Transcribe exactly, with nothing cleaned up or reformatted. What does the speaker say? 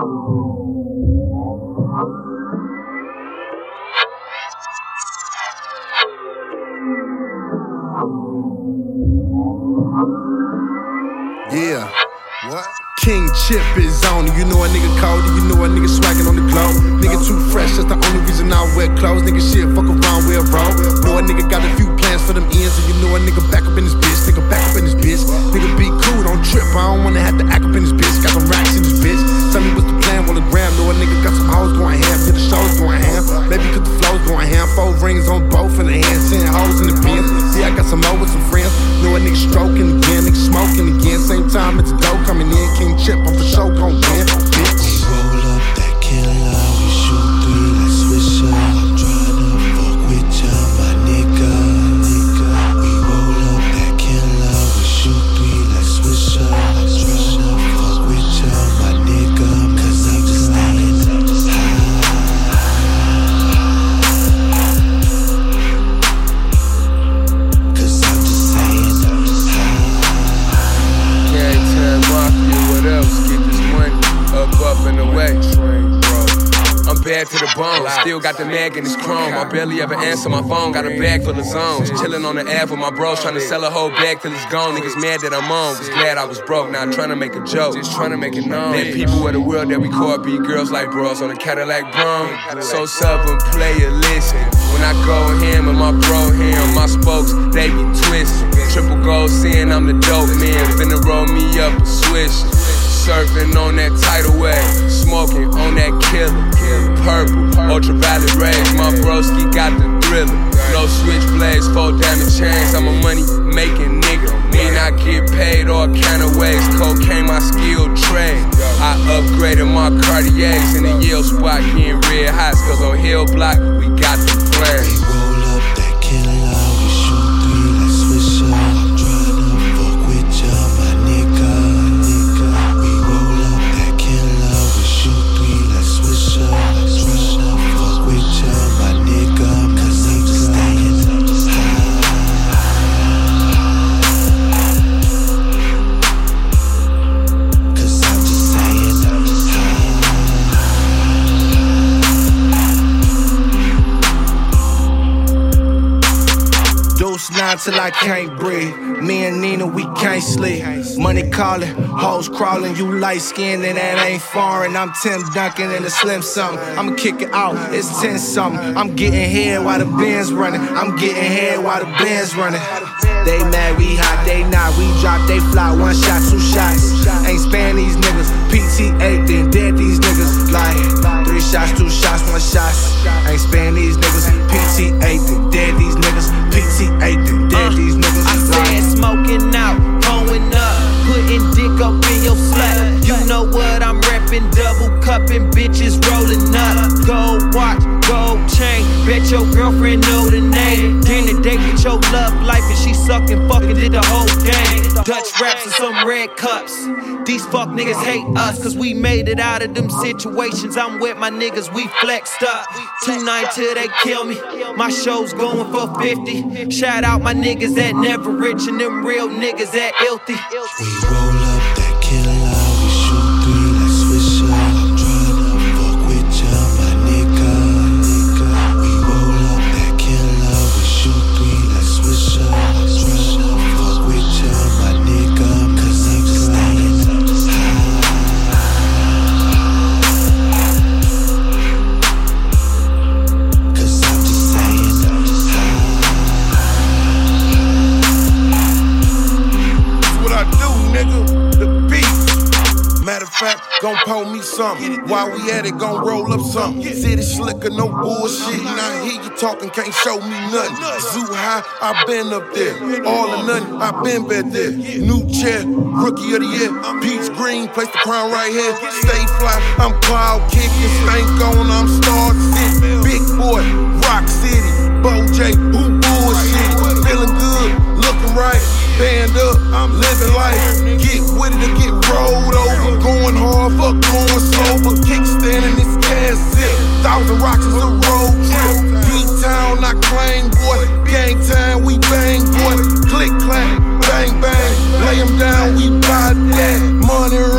Yeah, what? King Chip is on it. You know a nigga cold, you know a nigga swaggin' on the globe. Nigga too fresh, that's the only reason I wear clothes. Nigga shit, fuck around, wear roll. Know a nigga got a few plans for them ends, and you know a nigga back up in this bitch. Nigga back up in this bitch. Nigga be cool, don't trip. I don't wanna have to act up in this bitch. Got some racks in this bitch. Tell me what's the plan, on the gram. Know a nigga got some hoes going ham. Yeah, the show's going ham. Maybe cause the flow's going ham. Four rings on both in the hand, ten hoes in the pins. Yeah, I got some more with some friends. Know a nigga stroking again, nigga smoking again. Same time it's a dope coming in. King Chip, I'm for sure gon' win, bitch. We roll up that killer, we shoot three like Swisher. I'm tryna fuck with ya, my nigga, nigga. We roll up that killer, we shoot three like Swisher. I'm tryna fuck with ya, my nigga, cause I'm just staying high. Cause I'm just saying high. Gang-Time Mafia, what else? Get this money up, up, and away. I'm bad to the bone, still got the mag in this chrome. I barely ever answer my phone, got a bag full of zones. Chillin' on the app with my bros, tryna sell a whole bag till it's gone. Niggas mad that I'm on, was glad I was broke, now I'm tryna make a joke. Just tryna make it known that people of the world that we call be girls like bros on a Cadillac Brum. So southern player, listen. When I go ham with my bro ham, my spokes, they be twistin'. Triple gold saying I'm the dope man, finna roll me up a swish. Surfing on that tidal wave, smoking on that killer. Purple, ultraviolet rays, my broski got the thriller. No switchblades, four diamond chains, I'm a money making nigga. Mean I get paid all kind of ways, cocaine my skilled trade. I upgraded my Cartiers in the Yale spot, getting red hots, cause on Hill Block, we got the flames. We roll up that killer, we shoot three like Swisher. I'm tryna fuck with ya, my nigga. Nine till I can't breathe. Me and Nina, we can't sleep. Money calling, hoes crawling. You light skinned and that ain't foreign. I'm Tim Duncan and a Slim something. I'ma kick it out, it's ten something. I'm getting head while the band's running. I'm getting head while the band's running. They mad, we hot, they not. We drop, they fly, one shot, two shots. Ain't sparing these niggas. P T eight, then dead these niggas. Like three shots, two shots, one shots. Ain't sparing these niggas. P T eight, then dead these niggas. P T eight, then dead these niggas. I said smoking out, pulling up, putting dick up in your slut. You know what I'm reppin', double cupping, bitches rolling up. Gold watch, gold chain, bet your girlfriend know the name. Dinner date with your love life and she sucking, fucking did the whole game. Dutch raps and some red cups. These fuck niggas hate us cause we made it out of them situations. I'm with my niggas, we flexed up. Two nine till they kill me. My show's going for fifty. Shout out my niggas that never rich and them real niggas that filthy. We roll up that killer, we shoot three like Swisher. I'm tryna fuck with ya, my nigga, nigga. We roll up that killer, we shoot three like Swisher. I'm tryna fuck with ya, my nigga, cause I'm just staying high. Cause I'm just saying high. That's what I do, nigga. The beat. Matter of fact, gon' pull me something. While we at it, gon' roll up something. City slicker, no bullshit. Now here you talking, can't show me nothing. Zoo high, I been up there. All or nothing, I been back there. New chair, rookie of the year. Peach green, place the crown right here. Stay fly, I'm cloud kicking. Stank on, I'm star city. Big boy, Rock City. Bo J, who bullshit? Feeling good, looking right. Band up, I'm living life. Get with it or get rolled over. Going hard, fuck going sober. Kickstanding this gas zip. Thousand rocks is a road trip. D-Town, I claim, boy. Gang time, we bang, boy. Click, clack, bang, bang. Lay them down, we buy that. Money